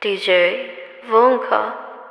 DJ Wonka.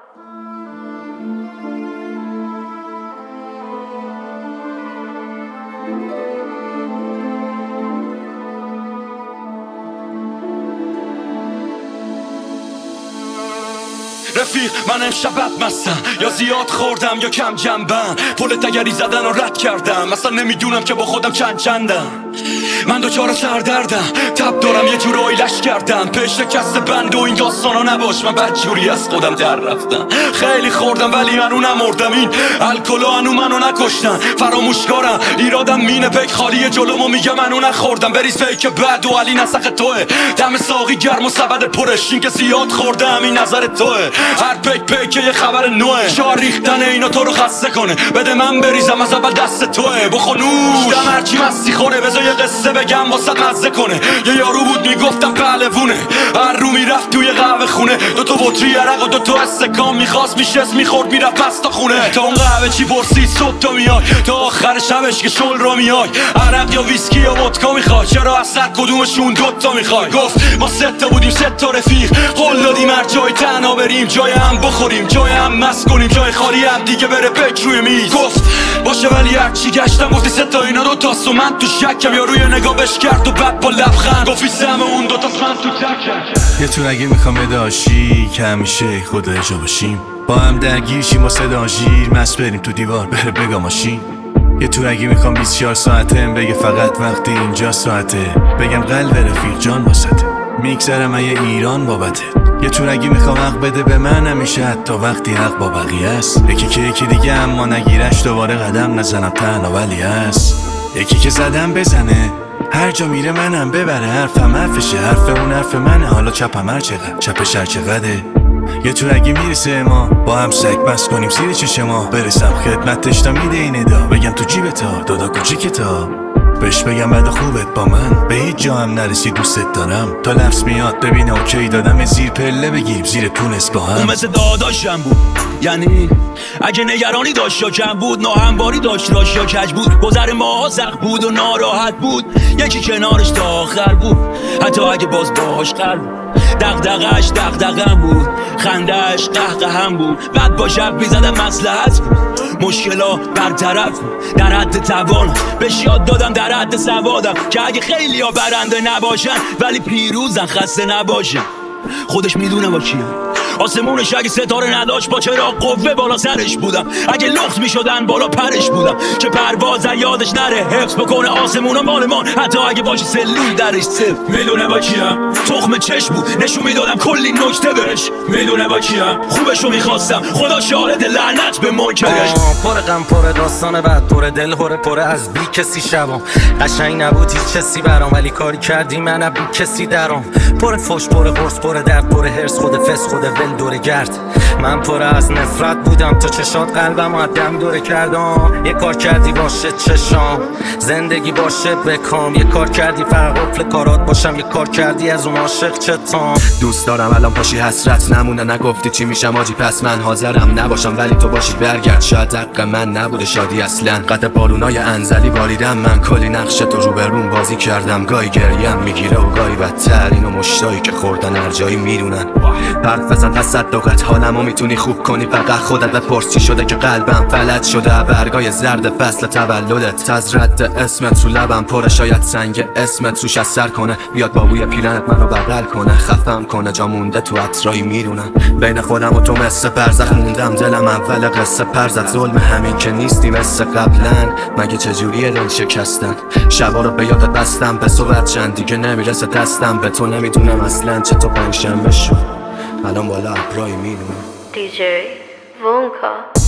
رفیق من امشب بد مستم، یا زیاد خوردم یا کم جنبم. پل تگری زدن و رد کردم، مثلا نمیدونم که با خودم چندم. من دوچار سردردم، تب دارم یه جور آیلش کردم. پیش شکست بند و این داستانا نباش، من بدجوری از خودم در رفتم. خیلی خوردم ولی منو نمردم، این الکلو هنو منو نکشتن. فراموشکارم ایرادم مینه پیک خالی جلومو میگه منو نخوردم. بریز پیک بد و علی نسخ توه، دم ساقی گرم و سبد پرش. این که زیاد خوردم این نظر توه، هر پیک یه خبر نوه. شار ریختن اینا تو رو خسته کنه، بده من بریزم از اول دست توه. بخونوش دم هرچی مستی خوره، بذار یه قصه بگم واسه مزه کنه. یه یارو بود میگفتم پهلوونه، هر رو میرفت توی قهوه خونه. دوتا بطری عرق و دوتا استکان میخواست میشست میخورد میرفت پس تا خونه. تا اون قهوه چی پرسید صبح تا میای، تا آخر شبش که شل رو میای. عرق یا ویسکی یا ودکا میخوای، چرا از سر کدومشون دوتا میخوای؟ گفت ما سه تا بودیم سه تا رفیق، قول دادیم هر جای تنها بریم، جای هم بخوریم جای هم مست کنیم، جای خالی هم دیگه بره پیک روی میز. گفت باشه ولی هرچی گشتم گفتی سه تا اینا دو تاست و من تو شکم. یا روی نگاه بش کرد و بعد با لبخند گفتی سهم اون دو تاست من تو تکم. یه تونگی میخوام بداشی که همیشه خدا جا باشیم، با هم درگیر شیم و صدا ژیر مست بریم تو دیوار بره بگا ماشین. یه تونگی میخوام 24 ساعته بگه فقط وقتی اینجا ساعته، بگم قلب رفیق جان واسطه، میگذرم من یه ایران بابته. یه تونگی میخوام حق بده به من همیشه، حتی وقتی حق با بقیه است. یکی که یکی دیگه اما نگیرش دوباره قدم نزنم تنها ولی هست. یکی که زدم بزنه هر جا میره منم ببره، حرفم حرفشه حرف اون حرف منه. حالا چپم هر چقدر چپش هر چقدره. یه تونگی میرسه ما با هم سگ بس کنیم زیر چشما، برسم خدمتش تا میده این ادا، بگم تو جیبتا دادا کوچیکتا، بهش بگم بعد خوبت با من به هیچ جا هم نرسی دوستت دارم. تا لفظ میاد ببینه اوکی دادم زیر پله بگیریم زیر تونس با هم. اون مثل داداشم بود، یعنی اگه نگرانی داشت یا کم بود، ناهمواری داشت راش یا کج بود. گذر ما سخت بود و ناراحت بود، یکی کنارش تا آخر بود، حتی اگه باز باهاش قرار بود. دغدغش دغدغم بود، خندهش قهقهم بود. بعد با شب میزدم مصلحت بود، مشکلا برطرف بود در حد توان. بهش یاد دادم در حد سوادم که اگه خیلی ها برنده نباشن ولی پیروزن خسته نباشن. خودش میدونه با کیه، آسمونش اگه ستاره نداشت با چراغ قوه بالا سرش بودم. اگه لخت میشدن بالا پرش بودم، چه پرواز یادش نره حفظ بکنه آسمونا مالمان. حتی اگه باشه سلول درش صفر، میدونه با کیم، تخم چشم بود نشون میدادم کلی نکته بهش. میدونه با کیم، خوبشو میخواستم خدا شاهد لعنت به منکرش. پر غم پر داستان بعد پر دل پر از بی کسی شبام. قشنگ نبود هیچ کسی برام، ولی کاری کردی من بی کسی درام. پر فوش پر قرص پر درد پر هرس، خود فس خود ول دوره گرد. من پر از نفرت بودم تا چشات قلبم آدم دوره کردم. یه کار کردی باشه چشام زندگی باشه بکام، یه کار کردی فقط قفل کارات باشم، یه کار کردی از اون عاشق چتام. دوست دارم الان پاشی حسرت نمونه، نگفتی چی میشم آجی پس من حاضرم نباشم، ولی تو باشی برگرد. شاید حق من نبوده شادی اصلا، قطع بالونای انزلی باریدم من، کلی نقش تو رو برون بازی کردم. گاهی گریم میگیره و گاهی بدتر، اینو مشتایی که خوردن هر جایی میدونن. حرف بزن تصدقت حالمو میتونی خوب کنی، فقط خودت بپرس چی شده که قلبم فلج شده. برگای زرد فصل تولدت، تز رد اسمت رو لبم پره، شاید سنگ اسمت روش اثر کنه. بیاد با بوی پیرنت منو بغل کنه، خفم کنه جا مونده تو عطرایی میرونن. بین خودم و تو مثل برزخ موندم، دلم اول قصه پرزد. ظلم همین که نیستی مثل قبلن، مگه چجوریه دل شکستن. شبا رو به یادت بستم به صورت چند دیگه نمیرسه دستم به تو، نمیدونم اصلا چطور پنجشنبه شد الان بالا ابرای میدونم. DJ Wonka.